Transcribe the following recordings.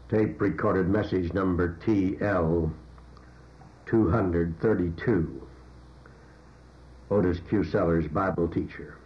Tape recorded message number TL 232. Otis Q. Sellers, Bible teacher.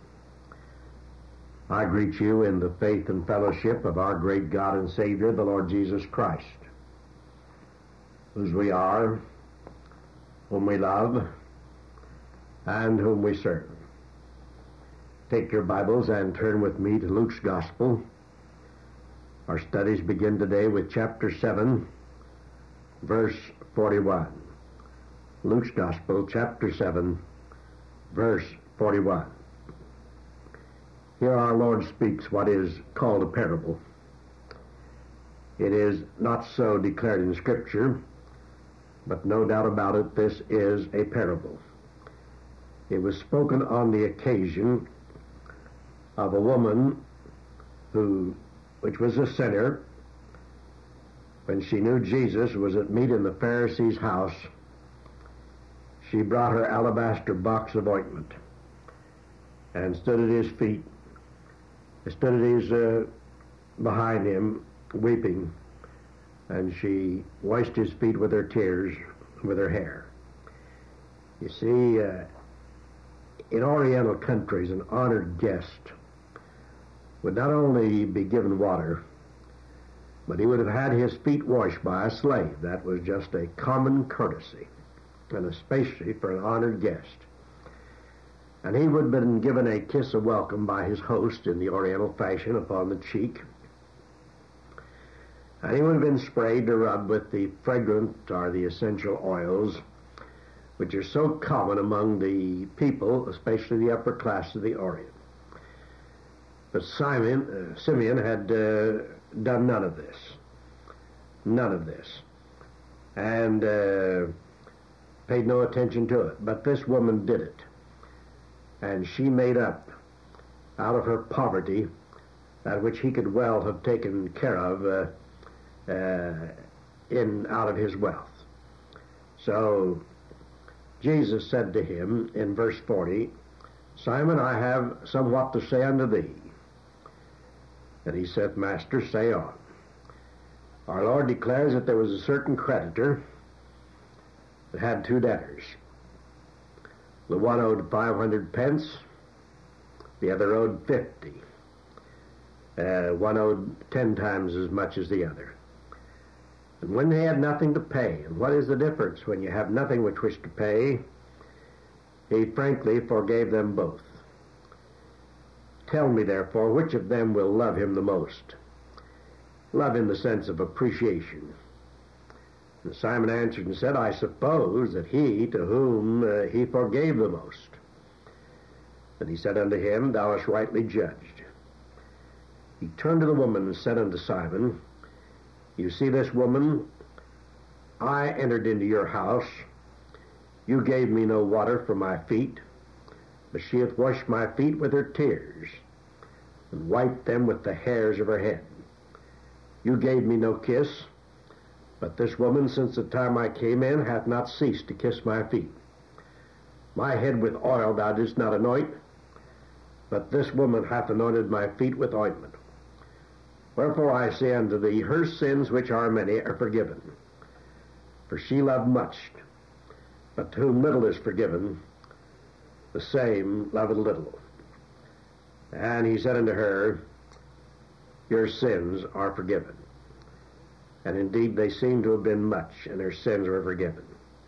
I greet you in the faith and fellowship of our great God and Savior, the Lord Jesus Christ, whose we are, whom we love, and whom we serve. Take your Bibles and turn with me to Luke's Gospel. Our studies begin today with chapter 7, verse 41. Luke's Gospel, chapter 7, verse 41. Here our Lord speaks what is called a parable. It is not so declared in Scripture, but no doubt about it, this is a parable. It was spoken on the occasion of a woman which was a sinner. When she knew Jesus was at meat in the Pharisee's house, she brought her alabaster box of ointment and stood at his feet, behind him, weeping, and she washed his feet with her tears, with her hair. You see, in Oriental countries, an honored guest would not only be given water, but he would have had his feet washed by a slave. That was just a common courtesy, and especially for an honored guest. And he would have been given a kiss of welcome by his host in the Oriental fashion upon the cheek. And he would have been sprayed or rubbed with the fragrant or the essential oils, which are so common among the people, especially the upper class of the Orient. But Simeon had done none of this. None of this. And paid no attention to it. But this woman did it. And she made up, out of her poverty, that which he could well have taken care of out of his wealth. So Jesus said to him in verse 40, Simon, I have somewhat to say unto thee. And he said, Master, say on. Our Lord declares that there was a certain creditor that had two debtors. The one owed 500 pence, the other owed 50. One owed 10 times as much as the other. And when they had nothing to pay, and what is the difference when you have nothing with which to pay? He frankly forgave them both. Tell me, therefore, which of them will love him the most? Love in the sense of appreciation. And Simon answered and said, I suppose that he to whom he forgave the most. And he said unto him, Thou hast rightly judged. He turned to the woman and said unto Simon, You see this woman? I entered into your house. You gave me no water for my feet, but she hath washed my feet with her tears, and wiped them with the hairs of her head. You gave me no kiss, but this woman, since the time I came in, hath not ceased to kiss my feet. My head with oil thou didst not anoint, but this woman hath anointed my feet with ointment. Wherefore I say unto thee, her sins, which are many, are forgiven. For she loved much, but to whom little is forgiven, the same loveth little. And he said unto her, Your sins are forgiven. And indeed they seem to have been much, and her sins were forgiven.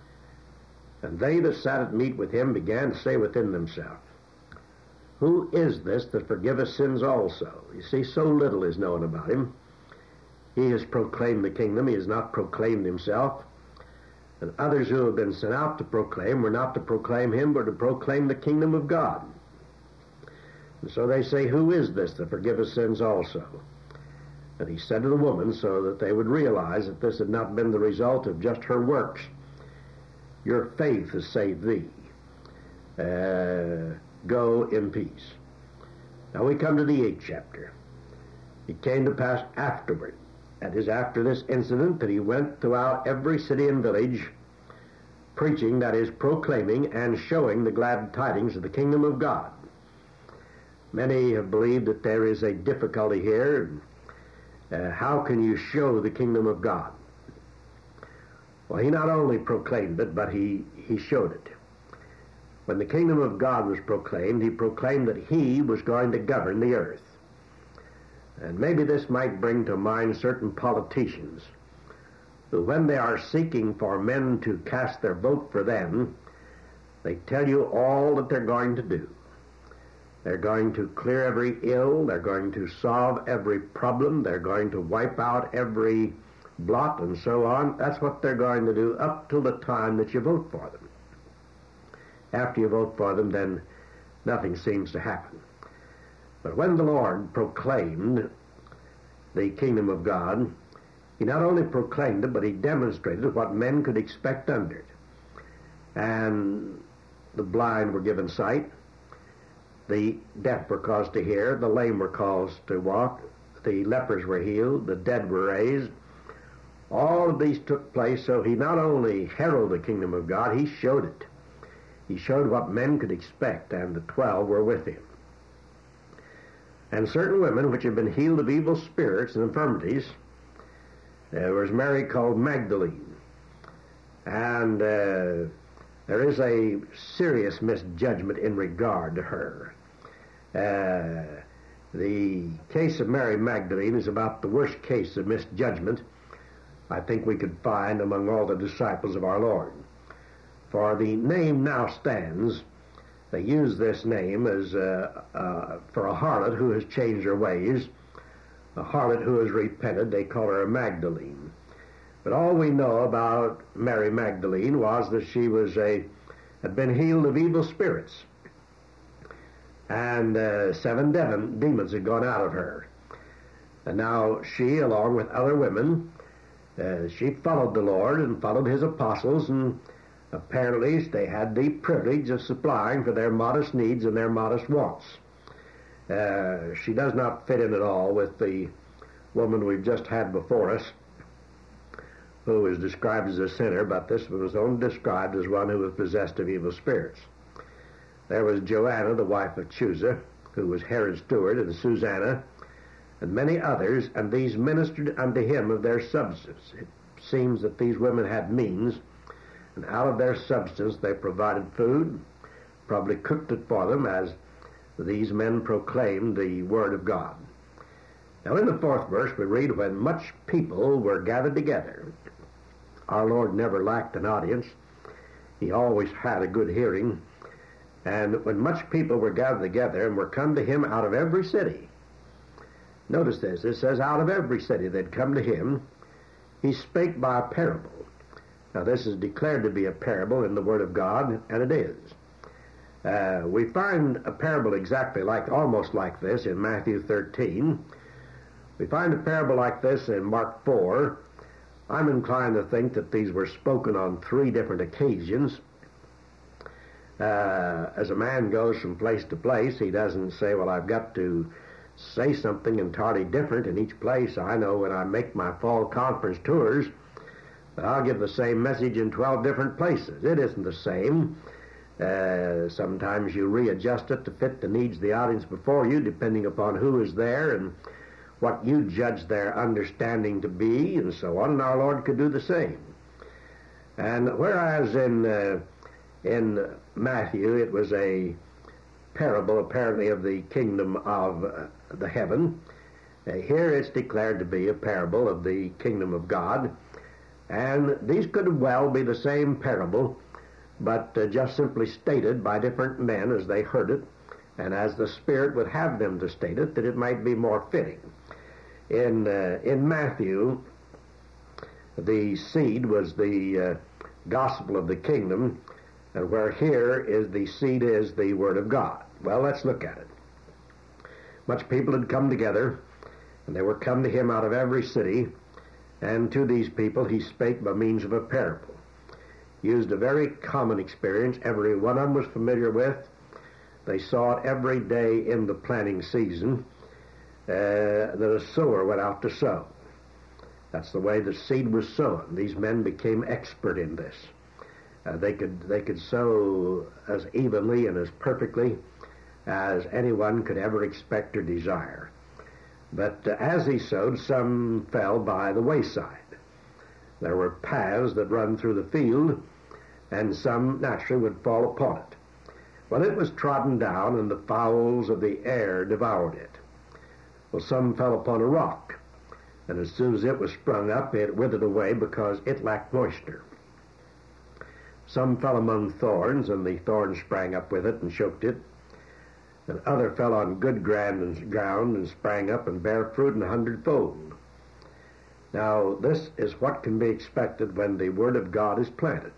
And they that sat at meat with him began to say within themselves, Who is this that forgiveth sins also? You see, so little is known about him. He has proclaimed the kingdom. He has not proclaimed himself. And others who have been sent out to proclaim were not to proclaim him, but to proclaim the kingdom of God. And so they say, Who is this that forgiveth sins also? And he said to the woman, so that they would realize that this had not been the result of just her works, Your faith has saved thee. Go in peace. Now we come to the 8th chapter. It came to pass afterward, that is, after this incident, that he went throughout every city and village, preaching, that is, proclaiming and showing the glad tidings of the kingdom of God. Many have believed that there is a difficulty here. How can you show the kingdom of God? Well, he not only proclaimed it, but he showed it. When the kingdom of God was proclaimed, he proclaimed that he was going to govern the earth. And maybe this might bring to mind certain politicians who, when they are seeking for men to cast their vote for them, they tell you all that they're going to do. They're going to clear every ill. They're going to solve every problem. They're going to wipe out every blot and so on. That's what they're going to do up till the time that you vote for them. After you vote for them, then nothing seems to happen. But when the Lord proclaimed the kingdom of God, he not only proclaimed it, but he demonstrated what men could expect under it. And the blind were given sight, the deaf were caused to hear, the lame were caused to walk, the lepers were healed, the dead were raised. All of these took place, so he not only heralded the kingdom of God, he showed it. He showed what men could expect, and the 12 were with him. And certain women which had been healed of evil spirits and infirmities, there was Mary called Magdalene. And there is a serious misjudgment in regard to her. The case of Mary Magdalene is about the worst case of misjudgment I think we could find among all the disciples of our Lord. For the name now stands, they use this name as for a harlot who has changed her ways, a harlot who has repented. They call her a Magdalene. But all we know about Mary Magdalene was that she had been healed of evil spirits, and 7 demons had gone out of her. And now she, along with other women, she followed the Lord and followed his apostles, and apparently they had the privilege of supplying for their modest needs and their modest wants. She does not fit in at all with the woman we've just had before us, who is described as a sinner, but this one was only described as one who was possessed of evil spirits. There was Joanna, the wife of Chuza, who was Herod's steward, and Susanna, and many others, and these ministered unto him of their substance. It seems that these women had means, and out of their substance they provided food, probably cooked it for them as these men proclaimed the word of God. Now in the 4th verse we read, when much people were gathered together. Our Lord never lacked an audience. He always had a good hearing. And when much people were gathered together and were come to him out of every city. Notice this. It says out of every city they'd come to him. He spake by a parable. Now this is declared to be a parable in the Word of God, and it is. We find a parable exactly almost like this in Matthew 13. We find a parable like this in Mark 4. I'm inclined to think that these were spoken on 3 different occasions. As a man goes from place to place, he doesn't say, well, I've got to say something entirely different in each place. I know when I make my fall conference tours that I'll give the same message in 12 different places. It isn't the same. Sometimes you readjust it to fit the needs of the audience before you, depending upon who is there and what you judge their understanding to be, and so on, and our Lord could do the same. And whereas in Matthew it was a parable apparently of the kingdom of the heaven, here it's declared to be a parable of the kingdom of God, and these could well be the same parable, but just simply stated by different men as they heard it, and as the Spirit would have them to state it, that it might be more fitting. In Matthew, the seed was the gospel of the kingdom, and where here is the seed is the word of God. Well, let's look at it. Much people had come together, and they were come to him out of every city, and to these people he spake by means of a parable. Used a very common experience every one of them was familiar with. They saw it every day in the planting season, that a sower went out to sow. That's the way the seed was sown. These men became expert in this. They could sow as evenly and as perfectly as anyone could ever expect or desire. But as he sowed, some fell by the wayside. There were paths that run through the field, and some naturally would fall upon it. Well, it was trodden down, and the fowls of the air devoured it. Well, some fell upon a rock, and as soon as it was sprung up, it withered away because it lacked moisture. Some fell among thorns, and the thorns sprang up with it and choked it. And other fell on good ground and sprang up and bare fruit 100-fold. Now, this is what can be expected when the Word of God is planted.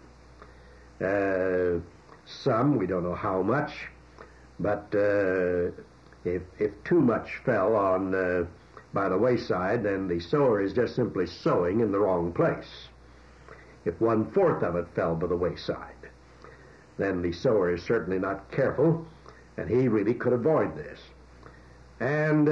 Some, we don't know how much, but if too much fell on by the wayside, then the sower is just simply sowing in the wrong place. If 1/4 of it fell by the wayside, then the sower is certainly not careful, and he really could avoid this. And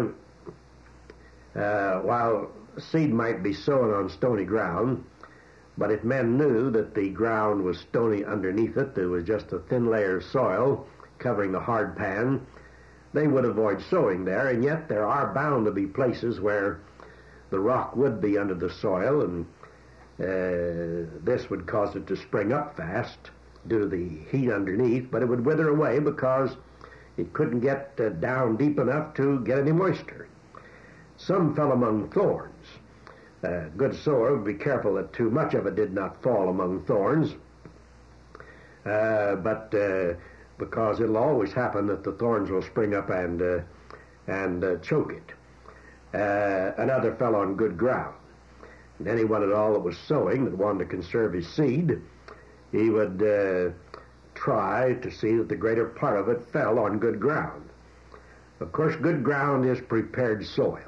while seed might be sown on stony ground, but if men knew that the ground was stony underneath it, there was just a thin layer of soil covering the hard pan, they would avoid sowing there. And yet there are bound to be places where the rock would be under the soil, and this would cause it to spring up fast due to the heat underneath, but it would wither away because it couldn't get down deep enough to get any moisture. Some fell among thorns. A good sower would be careful that too much of it did not fall among thorns, but because it'll always happen that the thorns will spring up and choke it. Another fell on good ground. And anyone at all that was sowing, that wanted to conserve his seed, he would try to see that the greater part of it fell on good ground. Of course, good ground is prepared soil.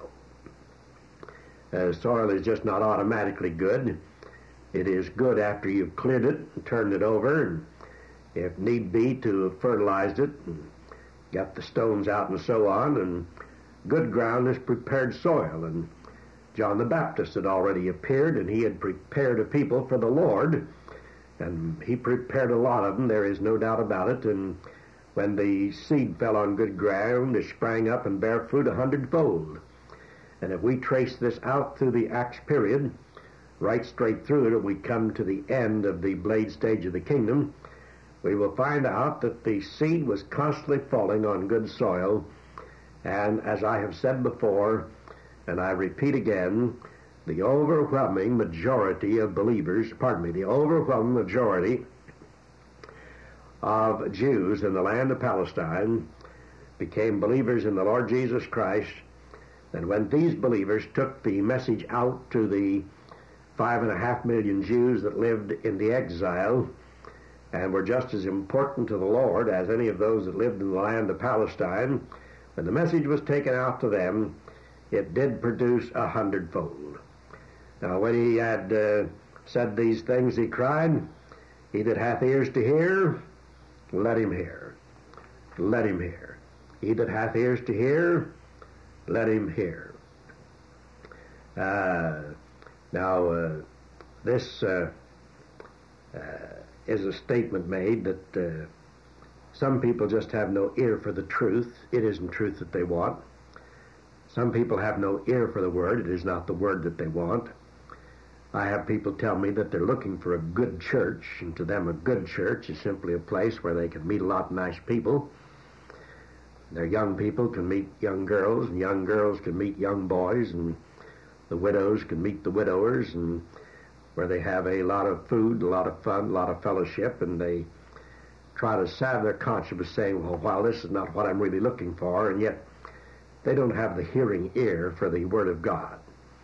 Soil is just not automatically good. It is good after you've cleared it and turned it over, and if need be, to have fertilized it and got the stones out and so on. And good ground is prepared soil. And John the Baptist had already appeared, and he had prepared a people for the Lord, and he prepared a lot of them, there is no doubt about it. And when the seed fell on good ground, it sprang up and bare fruit 100-fold. And if we trace this out through the Acts period, right straight through it, we come to the end of the blade stage of the kingdom, we will find out that the seed was constantly falling on good soil. And as I have said before, and I repeat again, the overwhelming majority of believers, the overwhelming majority of Jews in the land of Palestine became believers in the Lord Jesus Christ. And when these believers took the message out to the 5.5 million Jews that lived in the exile and were just as important to the Lord as any of those that lived in the land of Palestine, when the message was taken out to them, it did produce 100-fold. Now, when he had said these things, he cried, "He that hath ears to hear, let him hear. Let him hear. He that hath ears to hear, let him hear." This is a statement made that some people just have no ear for the truth. It isn't truth that they want. Some people have no ear for the Word. It is not the Word that they want. I have people tell me that they're looking for a good church, and to them a good church is simply a place where they can meet a lot of nice people. Their young people can meet young girls, and young girls can meet young boys, and the widows can meet the widowers, and where they have a lot of food, a lot of fun, a lot of fellowship, and they try to salve their conscience by saying, well, while this is not what I'm really looking for, and yet they don't have the hearing ear for the Word of God.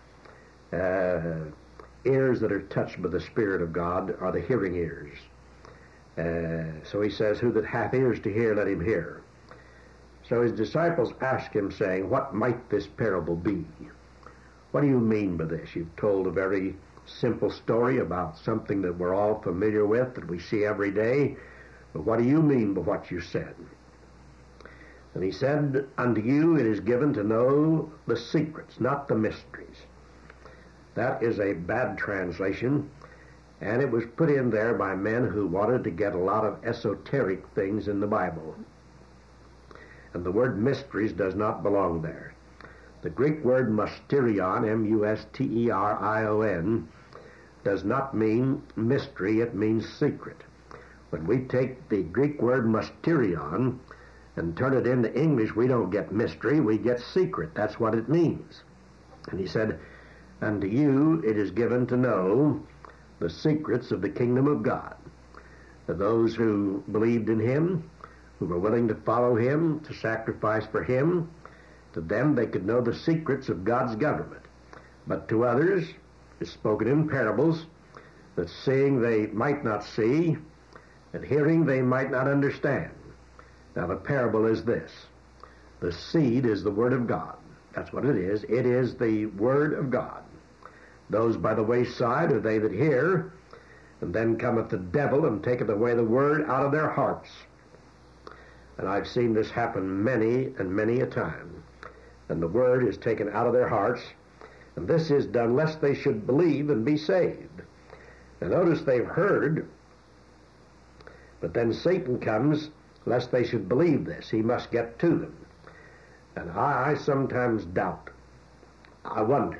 Ears that are touched by the Spirit of God are the hearing ears. So he says, "Who that hath ears to hear, let him hear." So his disciples asked him, saying, "What might this parable be?" What do you mean by this? You've told a very simple story about something that we're all familiar with, that we see every day. But what do you mean by what you said? And he said, "Unto you it is given to know the secrets, not the mysteries." That is a bad translation, and it was put in there by men who wanted to get a lot of esoteric things in the Bible. And the word mysteries does not belong there. The Greek word mysterion, M-U-S-T-E-R-I-O-N, does not mean mystery, it means secret. When we take the Greek word mysterion and turn it into English, we don't get mystery, we get secret. That's what it means. And he said, unto you it is given to know the secrets of the kingdom of God. To those who believed in him, who were willing to follow him, to sacrifice for him, to them they could know the secrets of God's government. But to others, it's spoken in parables, that seeing they might not see, and hearing they might not understand. Now the parable is this. The seed is the word of God. That's what it is. It is the word of God. Those by the wayside are they that hear, and then cometh the devil and taketh away the word out of their hearts. And I've seen this happen many and many a time. And the word is taken out of their hearts, and this is done lest they should believe and be saved. Now notice they've heard, but then Satan comes lest they should believe this. He must get to them. And I sometimes doubt, I wonder,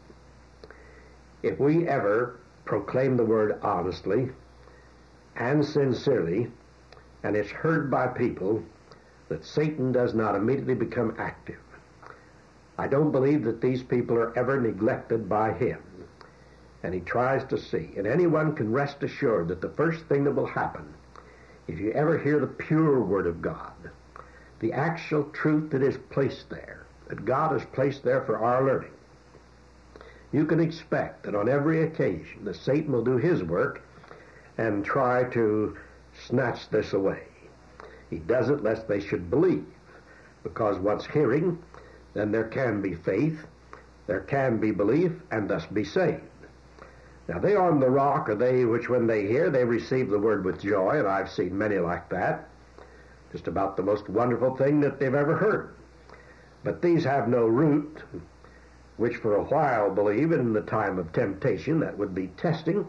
if we ever proclaim the word honestly and sincerely, and it's heard by people, that Satan does not immediately become active. I don't believe that these people are ever neglected by him. And he tries to see. And anyone can rest assured that the first thing that will happen, if you ever hear the pure word of God, the actual truth that is placed there, that God has placed there for our learning, you can expect that on every occasion that Satan will do his work and try to snatch this away. He does it lest they should believe, because once hearing, then there can be faith, there can be belief, and thus be saved. Now they on the rock are they which when they hear, they receive the word with joy, and I've seen many like that. Just about the most wonderful thing that they've ever heard. But these have no root, which for a while believe in the time of temptation, that would be testing.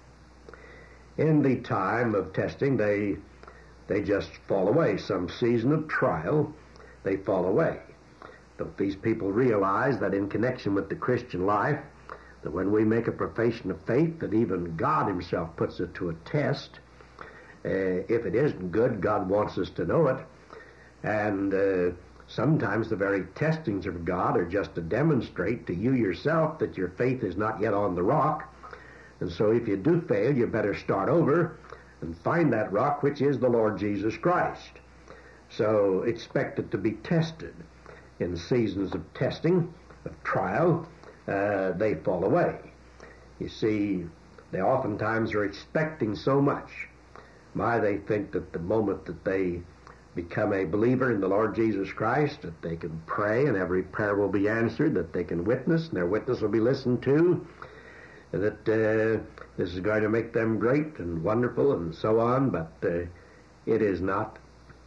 In the time of testing, they just fall away. Some season of trial, they fall away. Don't these people realize that in connection with the Christian life, that when we make a profession of faith, that even God himself puts it to a test. If it isn't good, God wants us to know it. And sometimes the very testings of God are just to demonstrate to you yourself that your faith is not yet on the rock. And so if you do fail, you better start over and find that rock, which is the Lord Jesus Christ. So expect it to be tested. In seasons of testing, of trial, they fall away. You see, they oftentimes are expecting so much. They think that the moment that they become a believer in the Lord Jesus Christ, that they can pray and every prayer will be answered, that they can witness and their witness will be listened to, that this is going to make them great and wonderful and so on, but it is not.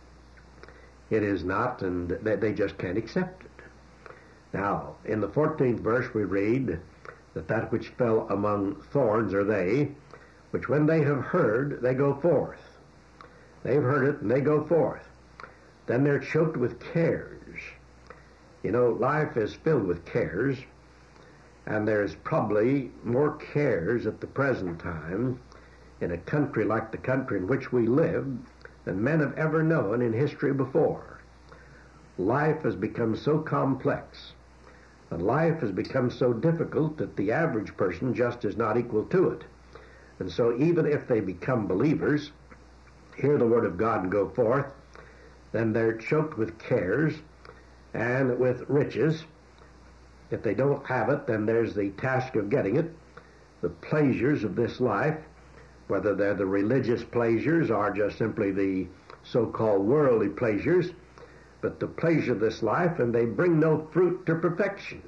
It is not, and they just can't accept it. Now, in the 14th verse we read that which fell among thorns are they, which when they have heard, they go forth. They've heard it, and they go forth. Then they're choked with cares. You know, life is filled with cares, and there's probably more cares at the present time in a country like the country in which we live than men have ever known in history before. Life has become so complex, and life has become so difficult that the average person just is not equal to it. And so even if they become believers, hear the word of God and go forth, then they're choked with cares and with riches. If they don't have it, then there's the task of getting it. The pleasures of this life, whether they're the religious pleasures or just simply the so-called worldly pleasures, but the pleasure of this life, and they bring no fruit to perfection.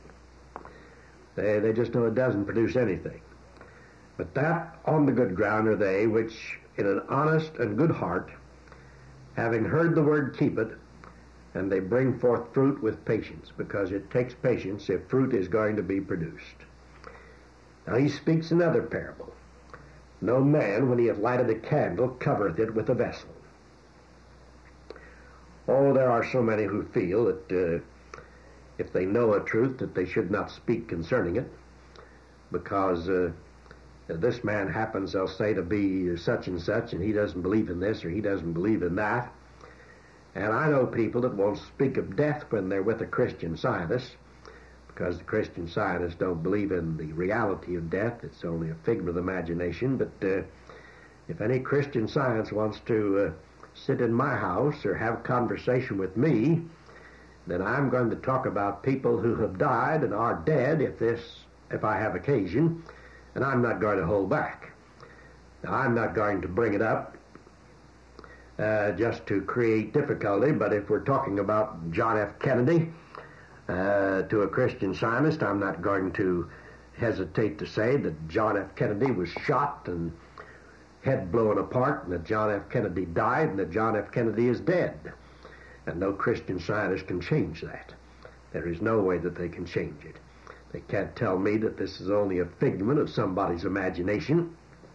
They just know it doesn't produce anything. But that on the good ground are they which in an honest and good heart, having heard the word, keep it, and they bring forth fruit with patience, because it takes patience if fruit is going to be produced. Now he speaks another parable. No man, when he hath lighted a candle, covereth it with a vessel. Oh, there are so many who feel that if they know a truth, that they should not speak concerning it, because this man happens, they'll say, to be such and such, and he doesn't believe in this or he doesn't believe in that. And I know people that won't speak of death when they're with a Christian Scientist, because the Christian Scientists don't believe in the reality of death. It's only a figment of the imagination. But if any Christian Science wants to sit in my house or have conversation with me, then I'm going to talk about people who have died and are dead if I have occasion, and I'm not going to hold back. Now, I'm not going to bring it up just to create difficulty, but if we're talking about John F. Kennedy to a Christian Scientist, I'm not going to hesitate to say that John F. Kennedy was shot and head blown apart, and that John F. Kennedy died, and that John F. Kennedy is dead. And no Christian Scientist can change that. There is no way that they can change it. They can't tell me that this is only a figment of somebody's imagination,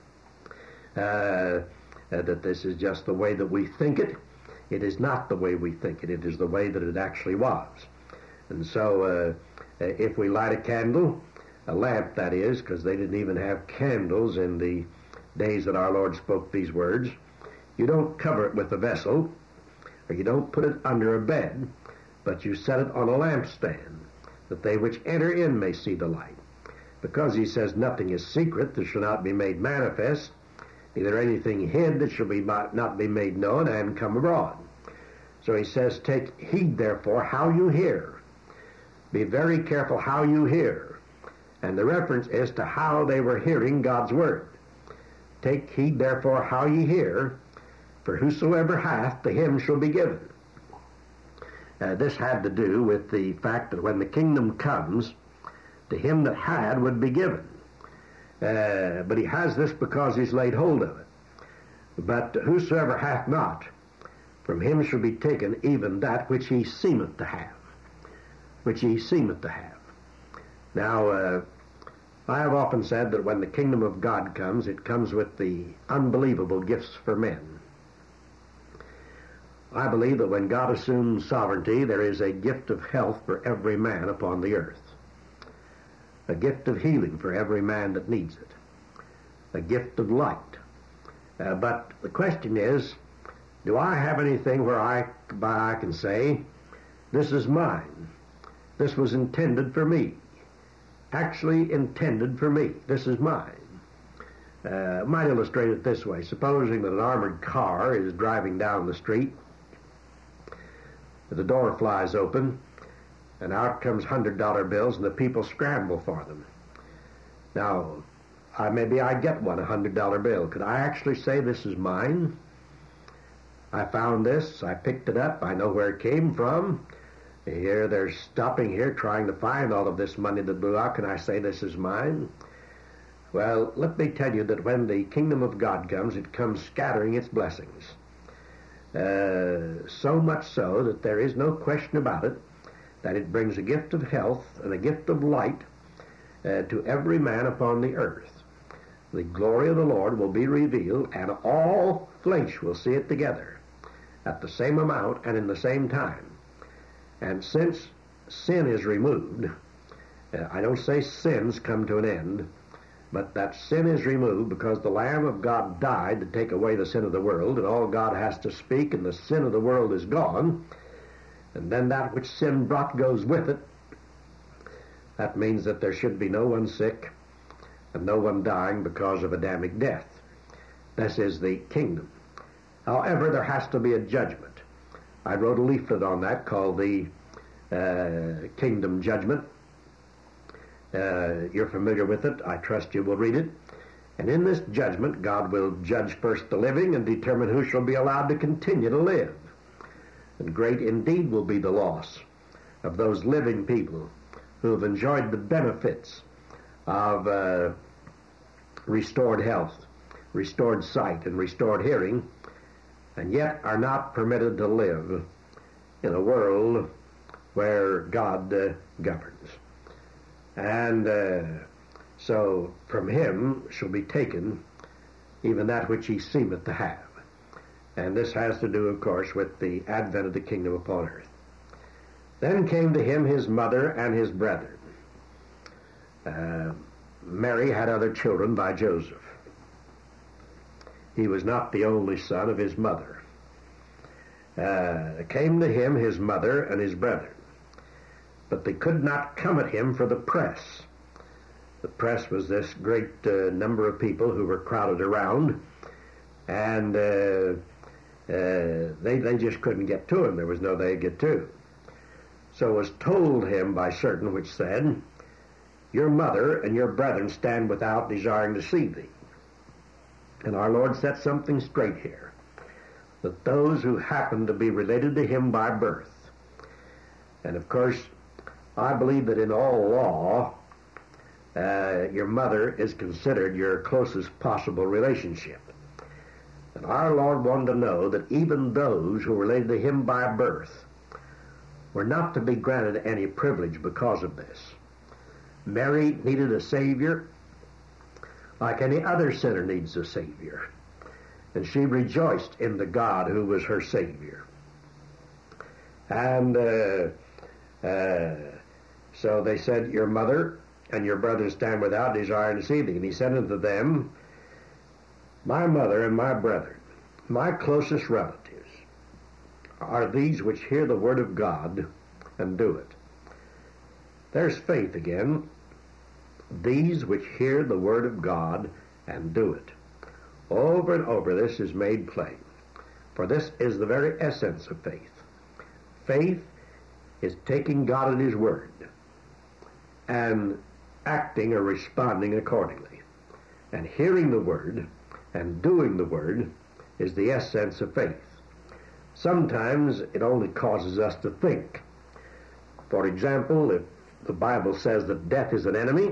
that this is just the way that we think it. It is not the way we think it. It is the way that it actually was. And so if we light a candle, a lamp that is, because they didn't even have candles in the days that our Lord spoke these words, you don't cover it with a vessel, or you don't put it under a bed, but you set it on a lampstand, that they which enter in may see the light. Because he says nothing is secret that shall not be made manifest, neither anything hid that shall not be made known and come abroad. So he says, take heed therefore how you hear. Be very careful how you hear. And the reference is to how they were hearing God's word. Take heed therefore how ye hear, for whosoever hath, to him shall be given. This had to do with the fact that when the kingdom comes, to him that had would be given. But he has this because he's laid hold of it. But whosoever hath not, from him shall be taken even that which he seemeth to have. Which he seemeth to have. Now, I have often said that when the kingdom of God comes, it comes with the unbelievable gifts for men. I believe that when God assumes sovereignty, there is a gift of health for every man upon the earth. A gift of healing for every man that needs it. A gift of light. But the question is, do I have anything where I can say, this is mine. This was intended for me. Actually intended for me. This is mine. Might illustrate it this way. Supposing that an armored car is driving down the street, the door flies open, and out comes $100 bills, and the people scramble for them. Now, maybe I get one, $100 bill. Could I actually say this is mine? I found this, I picked it up, I know where it came from. Here they're stopping here trying to find all of this money that blew out. Can I say this is mine? Well, let me tell you that when the kingdom of God comes, it comes scattering its blessings. So much so that there is no question about it, that it brings a gift of health and a gift of light to every man upon the earth. The glory of the Lord will be revealed, and all flesh will see it together at the same amount and in the same time. And since sin is removed, I don't say sins come to an end, but that sin is removed because the Lamb of God died to take away the sin of the world, and all God has to speak, and the sin of the world is gone, and then that which sin brought goes with it. That means that there should be no one sick and no one dying because of Adamic death. This is the kingdom. However, there has to be a judgment. I wrote a leaflet on that called the Kingdom Judgment. You're familiar with it. I trust you will read it. And in this judgment, God will judge first the living and determine who shall be allowed to continue to live. And great indeed will be the loss of those living people who have enjoyed the benefits of restored health, restored sight, and restored hearing, and yet are not permitted to live in a world where God governs. And so from him shall be taken even that which he seemeth to have. And this has to do, of course, with the advent of the kingdom upon earth. Then came to him his mother and his brethren. Mary had other children by Joseph. He was not the only son of his mother. Came to him his mother and his brethren, but they could not come at him for the press. The press was this great number of people who were crowded around, and they just couldn't get to him. There was no way to get to. So it was told him by certain which said, "Your mother and your brethren stand without, desiring to see thee." And our Lord set something straight here, that those who happen to be related to him by birth, and of course, I believe that in all law, your mother is considered your closest possible relationship. And our Lord wanted to know that even those who were related to him by birth were not to be granted any privilege because of this. Mary needed a Savior like any other sinner needs a Savior. And she rejoiced in the God who was her Savior. And so they said, "Your mother and your brethren stand without, desiring to see thee." And he said unto them, "My mother and my brethren, my closest relatives, are these which hear the word of God and do it." There's faith again. These which hear the word of God and do it. Over and over this is made plain. For this is the very essence of faith. Faith is taking God at his word and acting or responding accordingly. And hearing the word and doing the word is the essence of faith. Sometimes it only causes us to think. For example, if the Bible says that death is an enemy,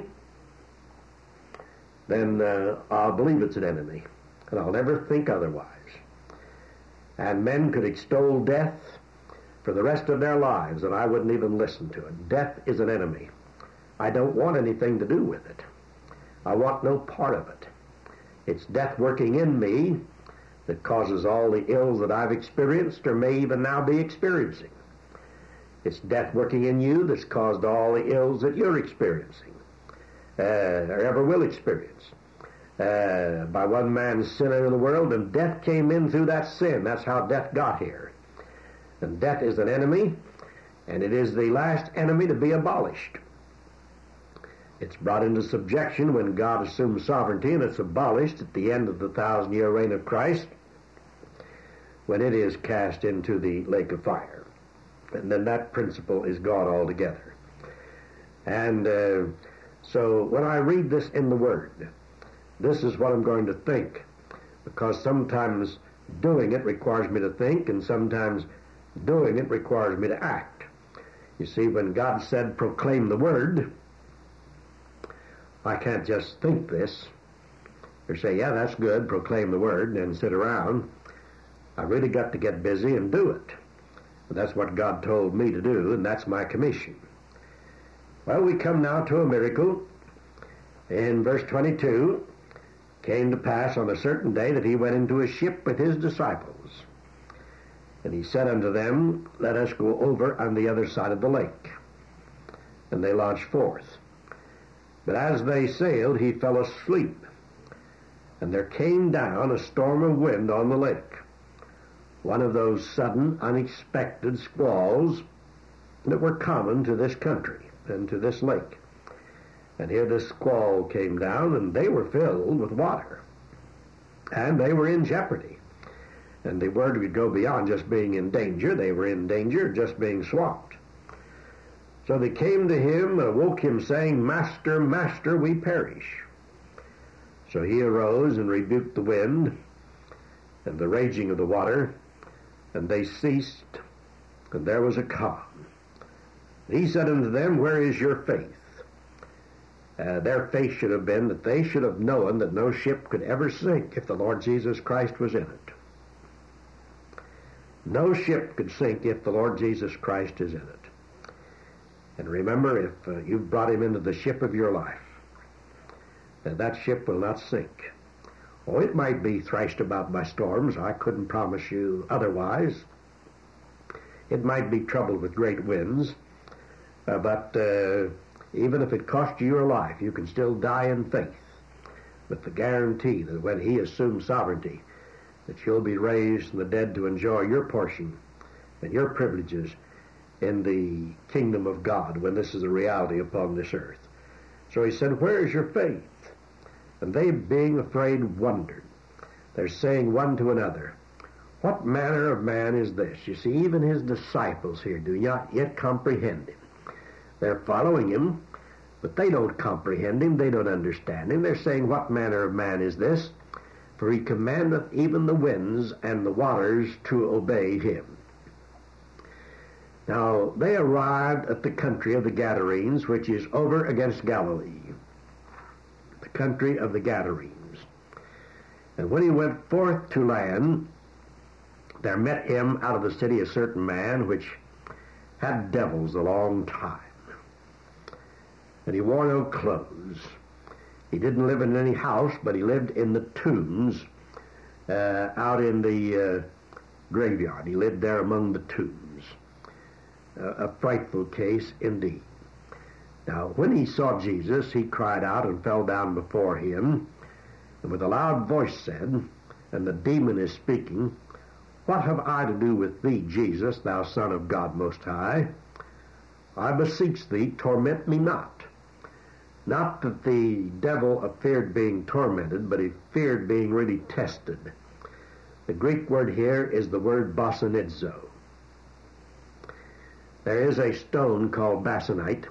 then I'll believe it's an enemy, and I'll never think otherwise. And men could extol death for the rest of their lives, and I wouldn't even listen to it. Death is an enemy. I don't want anything to do with it. I want no part of it. It's death working in me that causes all the ills that I've experienced or may even now be experiencing. It's death working in you that's caused all the ills that you're experiencing, or ever will experience. By one man's sin into the world, and death came in through that sin. That's how death got here. And death is an enemy, and it is the last enemy to be abolished. It's brought into subjection when God assumes sovereignty, and it's abolished at the end of the 1,000-year reign of Christ, when it is cast into the lake of fire. And then that principle is gone altogether. And so when I read this in the Word, this is what I'm going to think, because sometimes doing it requires me to think, and sometimes doing it requires me to act. You see, when God said, "Proclaim the Word," I can't just think this or say, "Yeah, that's good, proclaim the Word," and sit around. I really got to get busy and do it. And that's what God told me to do, and that's my commission. Well, we come now to a miracle. In verse 22, came to pass on a certain day that he went into a ship with his disciples. And he said unto them, "Let us go over on the other side of the lake." And they launched forth. But as they sailed, he fell asleep. And there came down a storm of wind on the lake, one of those sudden, unexpected squalls that were common to this country and to this lake. And here this squall came down, and they were filled with water. And they were in jeopardy. And the word would go beyond just being in danger. They were in danger of just being swamped. So they came to him and awoke him, saying, "Master, Master, we perish." So he arose and rebuked the wind and the raging of the water, and they ceased, and there was a calm. He said unto them, "Where is your faith?" Their faith should have been that they should have known that no ship could ever sink if the Lord Jesus Christ was in it. No ship could sink if the Lord Jesus Christ is in it. And remember, if you've brought him into the ship of your life, that ship will not sink. Oh, it might be thrashed about by storms. I couldn't promise you otherwise. It might be troubled with great winds, but even if it cost you your life, you can still die in faith with the guarantee that when he assumes sovereignty, that you'll be raised from the dead to enjoy your portion and your privileges in the kingdom of God when this is a reality upon this earth. So he said, where is your faith? And they, being afraid, wondered. They're saying one to another, what manner of man is this? You see, even his disciples here do not yet comprehend him. They're following him, but they don't comprehend him. They don't understand him. They're saying, what manner of man is this? For he commandeth even the winds and the waters to obey him. Now, they arrived at the country of the Gadarenes, which is over against Galilee. The country of the Gadarenes. And when he went forth to land, there met him out of the city a certain man which had devils a long time. And he wore no clothes. He didn't live in any house, but he lived in the tombs out in the graveyard. He lived there among the tombs. A frightful case indeed. Now, when he saw Jesus, he cried out and fell down before him, and with a loud voice said, and the demon is speaking, what have I to do with thee, Jesus, thou Son of God Most High? I beseech thee, torment me not. Not that the devil feared being tormented, but he feared being really tested. The Greek word here is the word basanidzo. There is a stone called basanite,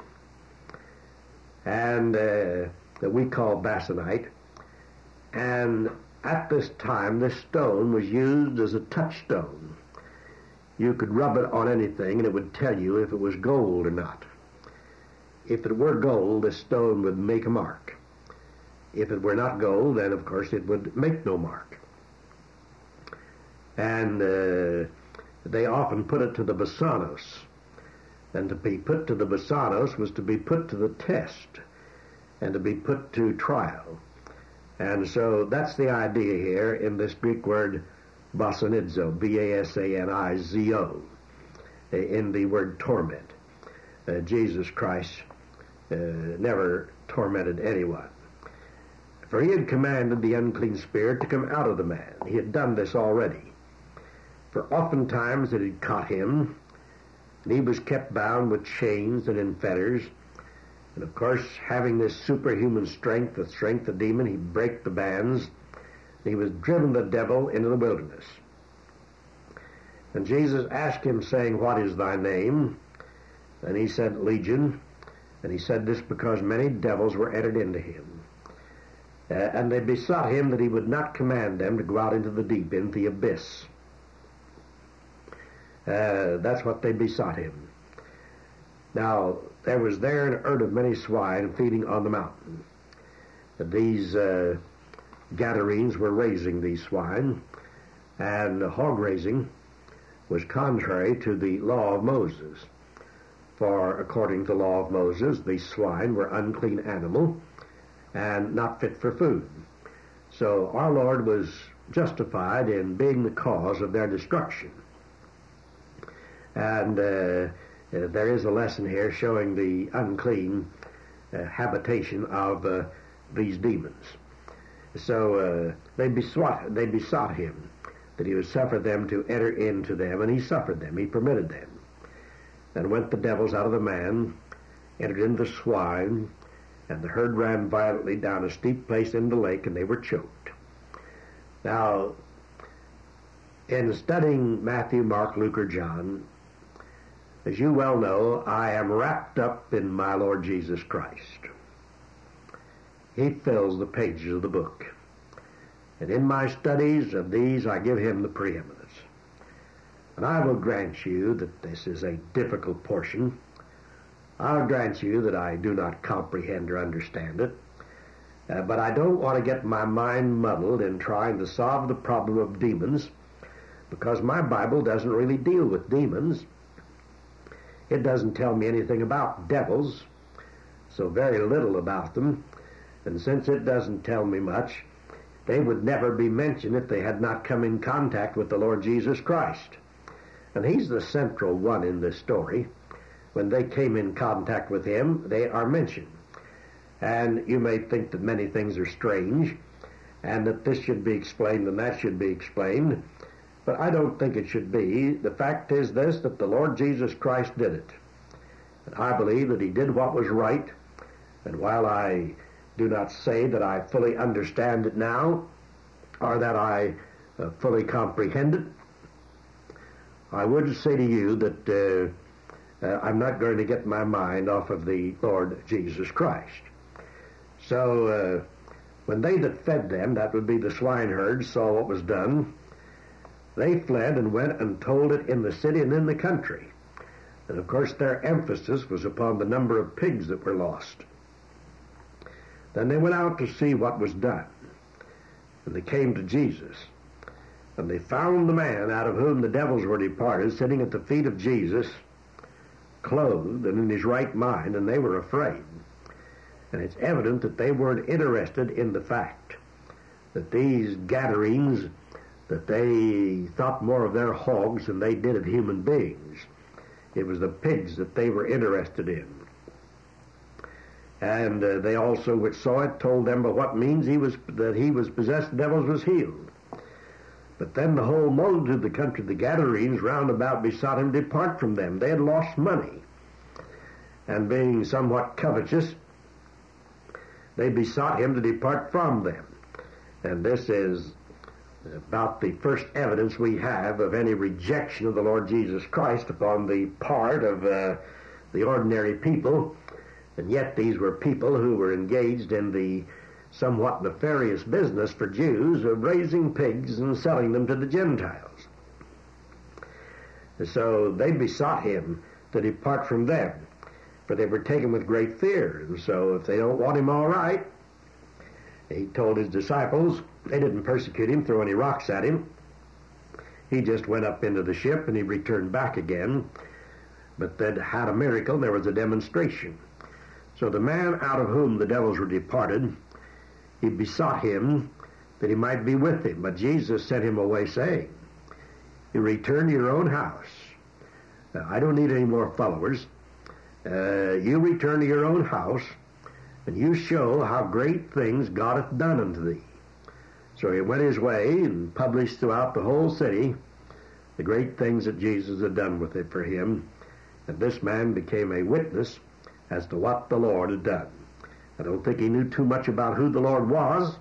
and that we call basanite, and at this time this stone was used as a touchstone. You could rub it on anything and it would tell you if it was gold or not. If it were gold, this stone would make a mark. If it were not gold, then of course it would make no mark. And they often put it to the basanos. And to be put to the basanos was to be put to the test and to be put to trial. And so that's the idea here in this Greek word basanizo, B-A-S-A-N-I-Z-O, in the word torment. Jesus Christ never tormented anyone. For he had commanded the unclean spirit to come out of the man. He had done this already. For oftentimes it had caught him, and he was kept bound with chains and in fetters. And of course, having this superhuman strength, the strength of the demon, he'd break the bands. And he was driven the devil into the wilderness. And Jesus asked him, saying, what is thy name? And he said, Legion. And he said this because many devils were entered into him. And they besought him that he would not command them to go out into the deep, into the abyss. That's what they besought him. Now, there was there an herd of many swine feeding on the mountain. These Gadarenes were raising these swine, and hog raising was contrary to the law of Moses. For according to the law of Moses, these swine were unclean animal and not fit for food. So our Lord was justified in being the cause of their destruction. And there is a lesson here showing the unclean habitation of these demons. So they besought him that he would suffer them to enter into them, and he suffered them. He permitted them. Then went the devils out of the man, entered into the swine, and the herd ran violently down a steep place into the lake, and they were choked. Now, in studying Matthew, Mark, Luke, or John, as you well know, I am wrapped up in my Lord Jesus Christ. He fills the pages of the book. And in my studies of these, I give him the preeminence. And I will grant you that this is a difficult portion. I'll grant you that I do not comprehend or understand it. But I don't want to get my mind muddled in trying to solve the problem of demons, because my Bible doesn't really deal with demons. It doesn't tell me anything about devils, so very little about them. And since it doesn't tell me much, they would never be mentioned if they had not come in contact with the Lord Jesus Christ. And he's the central one in this story. When they came in contact with him, they are mentioned. And you may think that many things are strange, and that this should be explained and that should be explained, but I don't think it should be. The fact is this, that the Lord Jesus Christ did it. And I believe that he did what was right, and while I do not say that I fully understand it now, or that I fully comprehend it, I would say to you that I'm not going to get my mind off of the Lord Jesus Christ. So when they that fed them, that would be the swineherds, saw what was done, they fled and went and told it in the city and in the country. And of course their emphasis was upon the number of pigs that were lost. Then they went out to see what was done. And they came to Jesus. And they found the man out of whom the devils were departed sitting at the feet of Jesus, clothed and in his right mind, and they were afraid. And it's evident that they weren't interested in the fact that these Gadarenes, that they thought more of their hogs than they did of human beings. It was the pigs that they were interested in. And they also, which saw it, told them by what means he was possessed, devils was healed. But then the whole multitude of the country, the Gadarenes, round about besought him to depart from them. They had lost money. And being somewhat covetous, they besought him to depart from them. And this is about the first evidence we have of any rejection of the Lord Jesus Christ upon the part of the ordinary people. And yet these were people who were engaged in the somewhat nefarious business for Jews of raising pigs and selling them to the Gentiles. And so they besought him to depart from them, for they were taken with great fear. And so if they don't want him, all right. He told his disciples, they didn't persecute him, throw any rocks at him. He just went up into the ship and he returned back again. But that had a miracle, there was a demonstration. So the man out of whom the devils were departed, he besought him that he might be with him. But Jesus sent him away, saying, you return to your own house. I don't need any more followers. You return to your own house, and you show how great things God hath done unto thee. So he went his way and published throughout the whole city the great things that Jesus had done with it for him. And this man became a witness as to what the Lord had done. I don't think he knew too much about who the Lord was,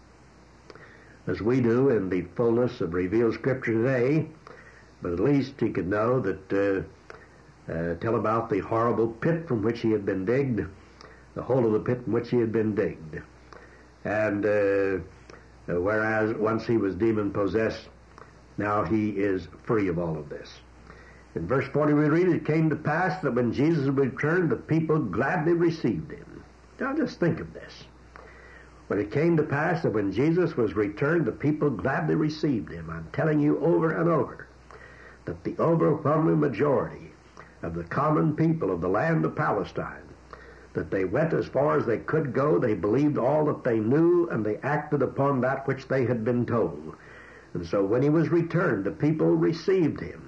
as we do in the fullness of revealed Scripture today, but at least he could know that, tell about the horrible pit from which he had been digged, the hole of the pit in which he had been digged. And whereas once he was demon-possessed, now he is free of all of this. In verse 40 we read, it came to pass that when Jesus returned, the people gladly received him. Now just think of this. When it came to pass that when Jesus was returned, the people gladly received him. I'm telling you over and over that the overwhelming majority of the common people of the land of Palestine, that they went as far as they could go, they believed all that they knew, and they acted upon that which they had been told. And so when he was returned, the people received him.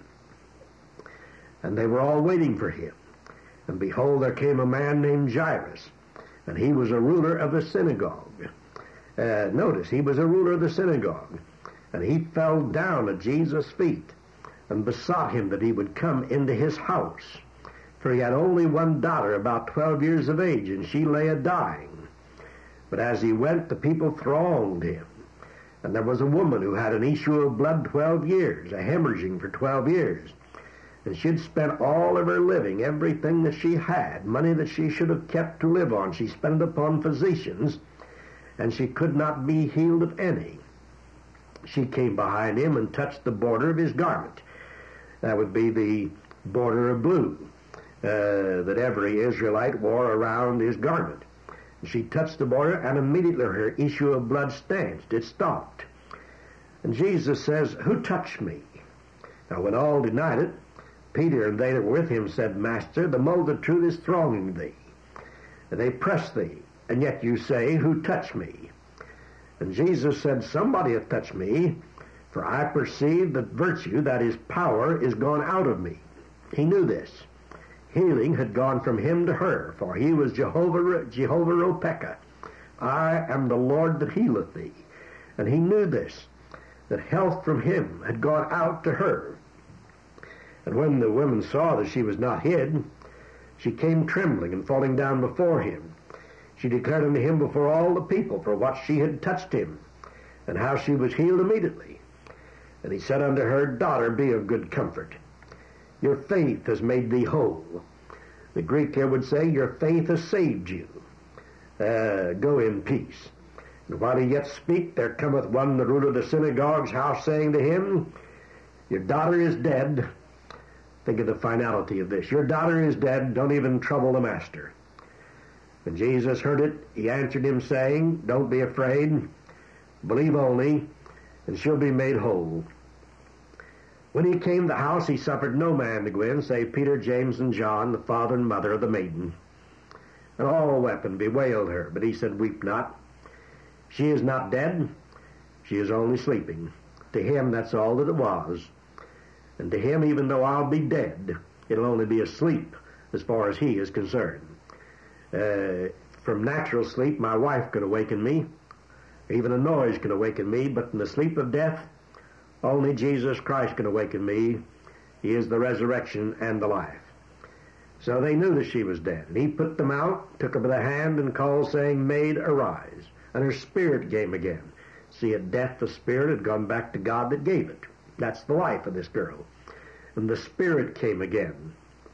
And they were all waiting for him. And behold, there came a man named Jairus, and he was a ruler of the synagogue. Notice, he was a ruler of the synagogue. And he fell down at Jesus' feet and besought him that he would come into his house. For he had only one daughter, about 12 years of age, and she lay a-dying. But as he went, the people thronged him. And there was a woman who had an issue of blood 12 years, a hemorrhaging for 12 years. And she'd spent all of her living, everything that she had, money that she should have kept to live on. She spent it upon physicians, and she could not be healed of any. She came behind him and touched the border of his garment. That would be the border of blue that every Israelite wore around his garment. And she touched the border, and immediately her issue of blood stanched. It stopped. And Jesus says, who touched me? Now when all denied it, Peter and they that were with him said, Master, the multitude is thronging thee, and they press thee, and yet you say, who touched me? And Jesus said, somebody hath touched me, For I perceive that virtue, that is power, is gone out of me. He knew this. Healing had gone from him to her, for he was Jehovah Ropeka. I am the Lord that healeth thee. And he knew this, that health from him had gone out to her. And when the woman saw that she was not hid, she came trembling and falling down before him. She declared unto him before all the people for what she had touched him, and how she was healed immediately. And he said unto her, Daughter, be of good comfort. Your faith has made thee whole. The Greek here would say, Your faith has saved you. Go in peace. And while he yet spake, there cometh one, the ruler of the synagogue's house, saying to him, Your daughter is dead. Think of the finality of this. Your daughter is dead. Don't even trouble the master. When Jesus heard it, he answered him, saying, Don't be afraid. Believe only, and she'll be made whole. When he came to the house, he suffered no man to go in, save Peter, James, and John, the father and mother of the maiden. And all wept and bewailed her. But he said, Weep not. She is not dead. She is only sleeping. To him, that's all that it was. And to him, even though I'll be dead, it'll only be a sleep as far as he is concerned. From natural sleep, my wife could awaken me. Even a noise can awaken me. But in the sleep of death, only Jesus Christ can awaken me. He is the resurrection and the life. So they knew that she was dead. And he put them out, took her by the hand, and called, saying, Maid, arise. And her spirit came again. See, at death the spirit had gone back to God that gave it. That's the life of this girl. And the spirit came again.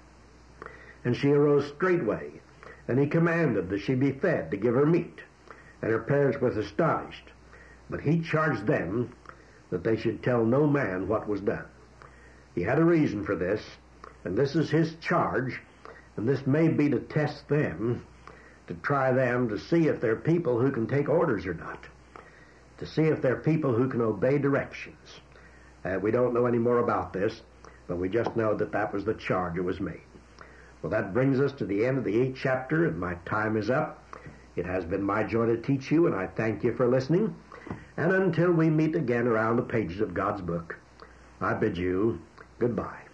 And she arose straightway. And he commanded that she be fed, to give her meat. And her parents were astonished. But he charged them that they should tell no man what was done. He had a reason for this, and this is his charge, and this may be to test them, to try them, to see if they're people who can take orders or not, to see if they're people who can obey directions. We don't know any more about this, but we just know that that was the charge that was made. Well, that brings us to the end of the 8th chapter, and my time is up. It has been my joy to teach you, and I thank you for listening. And until we meet again around the pages of God's book, I bid you goodbye.